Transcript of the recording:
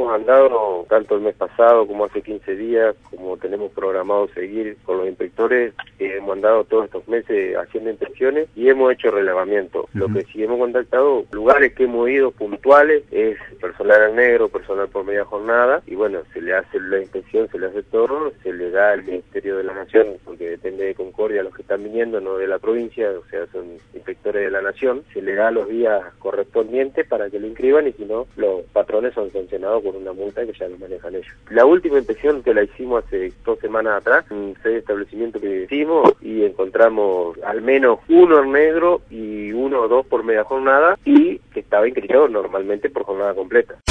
hemos andado tanto el mes pasado como hace 15 días, como tenemos programado seguir con los inspectores, hemos andado todos estos meses haciendo inspecciones y hemos hecho relevamiento. Lo que sí hemos contactado, lugares que hemos ido puntuales, es personal al negro, personal por media jornada, y bueno, se le hace la inspección, se le hace todo, se le da al Ministerio de la Nación, porque depende de Concordia los que están viniendo, no de la provincia, o sea, son inspectores de la Nación, se le da los días correspondientes para que lo inscriban, y si no, los patrones son sancionados con una multa que ya lo manejan ellos. La última inspección que la hicimos hace 2 semanas atrás, en 6 establecimientos que hicimos, y encontramos al menos uno en negro y 1 o 2 por media jornada, y que estaba inscrito normalmente por jornada completa.